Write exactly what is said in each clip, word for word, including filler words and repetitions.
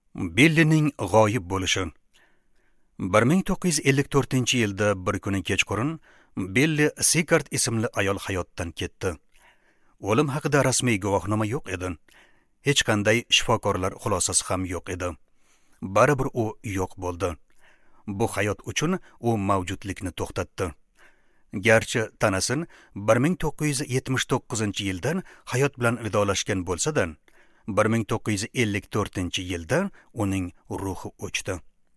Billining g'oyib bo'lishi. bir ming to'qqiz yuz ellik to'rtinchi yilda bir kuni kechqurun Billi Sikart ismli ayol hayotdan ketdi. O'lim haqida rasmiy guvohnoma yo'q edi. Hech qanday shifokorlar xulosasi ham yo'q edi. Baribir u yo'q bo'ldi. Bu hayot uchun u mavjudlikni to'xtatdi. Garchi tanasin bir ming to'qqiz yuz yetmish to'qqizinchi yildan hayot bilan vidolashgan bo'lsa-da, bir ming to'qqiz yuz ellik to'rtinchi yilda uning ruhi o'chdi.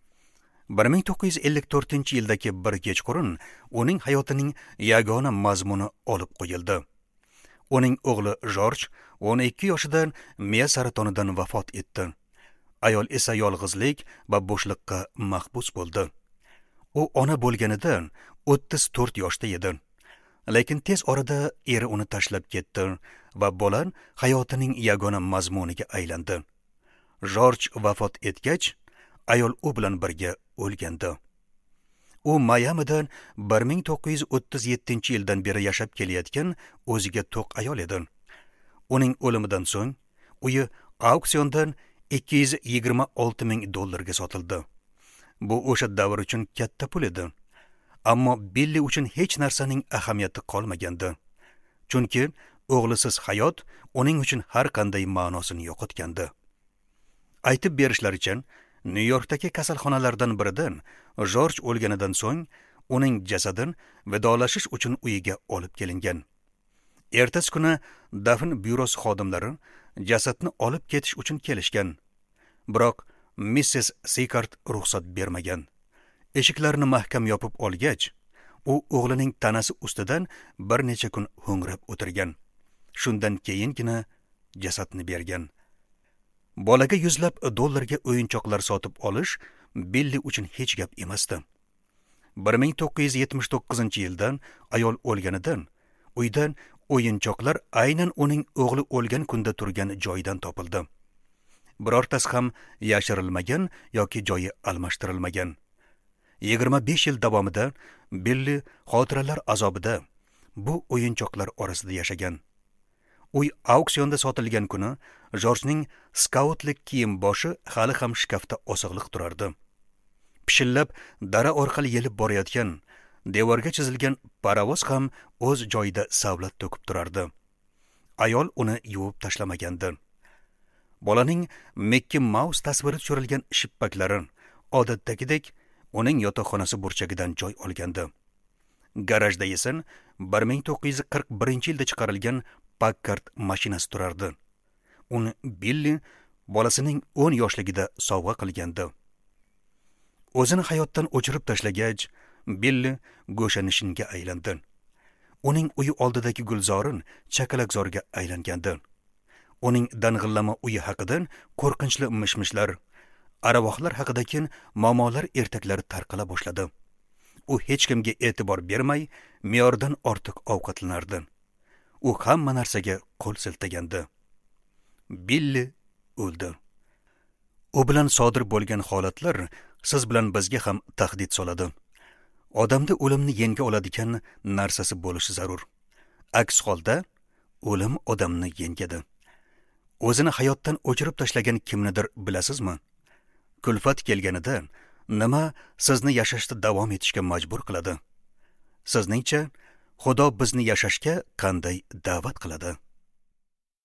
bir ming to'qqiz yuz ellik to'rtinchi yildagi bir kechqurun uning hayotining yagona mazmuni olib qo'yildi. Uning o'g'li Jorj o'n ikki yoshidan miya saratonidan vafot etdi. Ayol esa yolg'izlik va bo'shliqqa mahbus bo'ldi. U ona bo'lganidan o'ttiz to'rt yoshda edi. Lekin tez orada eri uni tashlab ketdi va bola hayotining yagona mazmuniga aylandi. Jorj vafot etgach, ayol u bilan birga o'lgandi. U Mayamidan bir ming to'qqiz yuz o'ttiz yettinchi yildan beri yashab kelayotgan o'ziga to'q ayol edi. Uning o'limidan so'ng uyi auksiondan ikki yuz yigirma olti ming dollarga sotildi. Bu o'sha davr uchun katta pul edi. Ammo Billi uchun hech narsaning ahamiyati qolmagandi. Chunki o'g'lisiz hayot uning uchun har qanday ma'nosini yo'qotgandi. Aytib berishlaricha, Nyu-Yorkdagi kasalxonalardan biridan Jorj o'lganidan so'ng uning jasadin vidolashish uchun uyiga olib kelingan. Ertasi kuni dafn byurosi xodimlari jasadni olib ketish uchun kelishgan. Biroq missis Sikart ruxsat bermagan. Eshiklarni mahkam yopib olgach, u o'g'lining tanasi ustidan bir necha kun ho'ngrab o'tirgan. Shundan keyingina jasadni bergan. Bolaga yuzlab dollarga o'yinchoqlar sotib olish Billi uchun hech gap emasdi. bir ming to'qqiz yuz yetmish to'qqizinchi yildan ayol o'lganidan uydan o'yinchoqlar aynan uning o'g'li o'lgan kunda turgan joyidan topildi. Birortasi ham yashirilmagan yoki joyi almashtirilmagan. yigirma besh yil davomida Billi xotiralar azobida bu o'yinchoqlar orasida yashagan. Uy auksionda sotilgan kuni Jorjning skautlik kiyim boshi hali ham shkafda osig'liq turardi. Pishillab dara orqali yelib borayotgan devorga chizilgan parovoz ham o'z joyida savlat to'kib turardi. Ayol uni yuvib tashlamagandi. Bolaning Mickey Mouse tasviri tushirilgan shippaklari odatdagidek uning yotoqxonasi burchagidan joy olgandi. Garajda esa bir ming to'qqiz yuz qirq birinchi yilda chiqarilgan Packard mashinasi turardi. Uni Billi bolasining o'n yoshligida sovg'a qilgandi. O'zini hayotdan o'chirib tashlagach, Billi go'shanishinga aylandi. Uning uyi oldidagi gulzorin chakalakzorga aylangandi. Uning dang'illama uyi haqidan qo'rqinchli mishmishlar, aravohlar haqidagi muammolar ertaklari tarqala boshladi. U hech kimga e'tibor bermay, me'yordan ortiq ovqatlanardi. U hamma narsaga qo'l siltagandi. Billi o'ldi. U bilan sodir bo'lgan holatlar siz bilan bizga ham tahdid soladi. Odamda o'limni yenga oladigan narsasi bo'lishi zarur. Aks holda o'lim odamni yengadi. O'zini hayotdan o'chirib tashlagan kimnidir bilasizmi? Kulfat kelganida nima sizni yashashda davom etishga majbur qiladi? Sizningcha, Xudo bizni yashashga qanday da'vat qiladi?